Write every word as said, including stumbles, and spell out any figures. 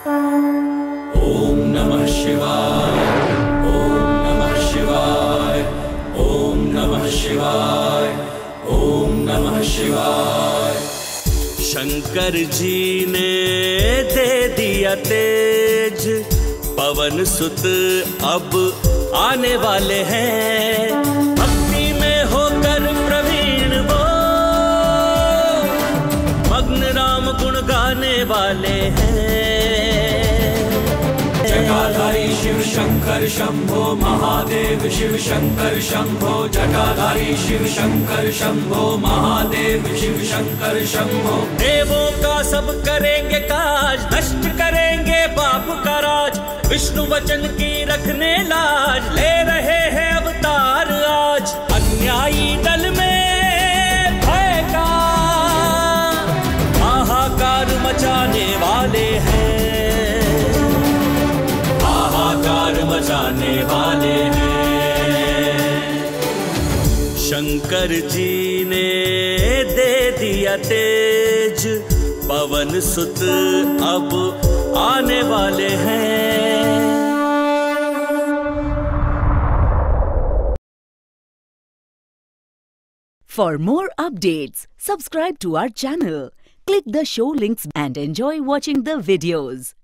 ओम नमः शिवाय, ओम नमः शिवाय, ओम नमः शिवाय, ओम नमः शिवाय। शंकर जी ने दे दिया तेज, पवन सुत अब आने वाले हैं। भक्ति में होकर प्रवीण वो, मग्न राम गुण गाने वाले हैं। जटाधारी शिव शंकर शंभो महादेव, शिव शंकर शंभो। जटाधारी शिव शंकर शंभो महादेव, शिव शंकर शंभो। देवों का सब करेंगे काज, नष्ट करेंगे पाप का राज। विष्णु वचन की रखने लाज, ले रहे हैं अवतार आज। अन्यायी दल में भय का हाहाकार मचाने वाले हैं, हाहाकार मचाने वाले हैं। शंकर जी ने दे दिया तेज, पवन सुत अब आने वाले हैं। For more updates, subscribe to our channel, click the show links and enjoy watching the videos.